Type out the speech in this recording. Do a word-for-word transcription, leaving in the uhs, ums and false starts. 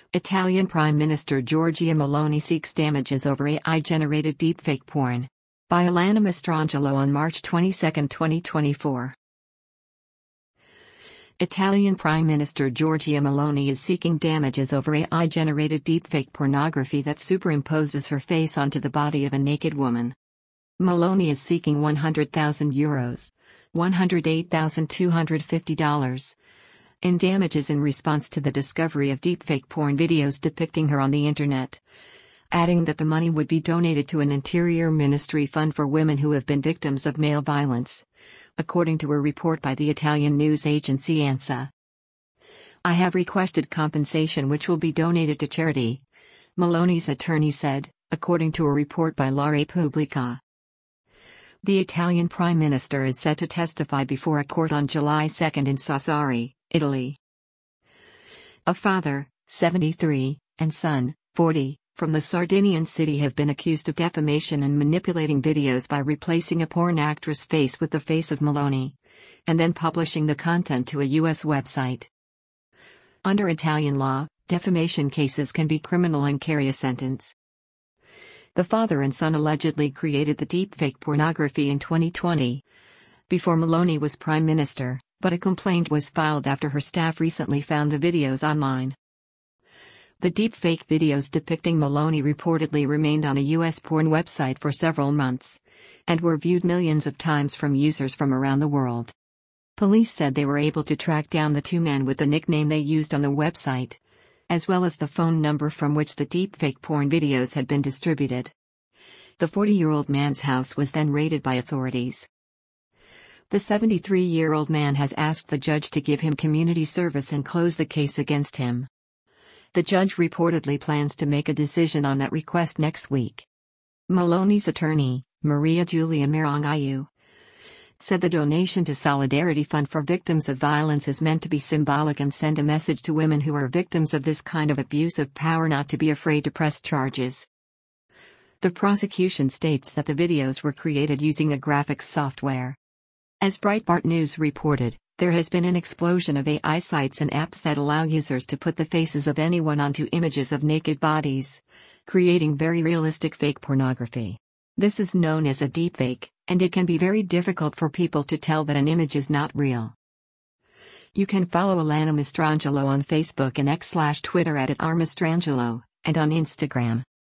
Italian Prime Minister Giorgia Meloni seeks damages over A I-generated deepfake porn. By Alana Mastrangelo on March twenty-second, twenty twenty-four. Italian Prime Minister Giorgia Meloni is seeking damages over A I-generated deepfake pornography that superimposes her face onto the body of a naked woman. Meloni is seeking one hundred thousand euros, one hundred eight thousand two hundred fifty dollars, in damages in response to the discovery of deepfake porn videos depicting her on the internet, adding that the money would be donated to an Interior Ministry fund for women who have been victims of male violence, according to a report by the Italian news agency ANSA. "I have requested compensation which will be donated to charity," Meloni's attorney said, according to a report by La Repubblica. The Italian Prime Minister is set to testify before a court on July second in Sassari, Italy. A father, seventy-three, and son, forty, from the Sardinian city have been accused of defamation and manipulating videos by replacing a porn actress' face with the face of Meloni, and then publishing the content to a U S website. Under Italian law, defamation cases can be criminal and carry a sentence. The father and son allegedly created the deepfake pornography in twenty twenty, before Meloni was prime minister, but a complaint was filed after her staff recently found the videos online. The deepfake videos depicting Meloni reportedly remained on a U S porn website for several months, and were viewed millions of times from users from around the world. Police said they were able to track down the two men with the nickname they used on the website, as well as the phone number from which the deepfake porn videos had been distributed. The forty-year-old man's house was then raided by authorities. The seventy-three-year-old man has asked the judge to give him community service and close the case against him. The judge reportedly plans to make a decision on that request next week. Meloni's attorney, Maria Giulia Marangayu, said the donation to Solidarity Fund for Victims of Violence is meant to be symbolic and send a message to women who are victims of this kind of abuse of power not to be afraid to press charges. The prosecution states that the videos were created using a graphics software. As Breitbart News reported, there has been an explosion of A I sites and apps that allow users to put the faces of anyone onto images of naked bodies, creating very realistic fake pornography. This is known as a deepfake, and it can be very difficult for people to tell that an image is not real. You can follow Alana Mastrangelo on Facebook and X slash Twitter at, at r mastrangelo, and on Instagram.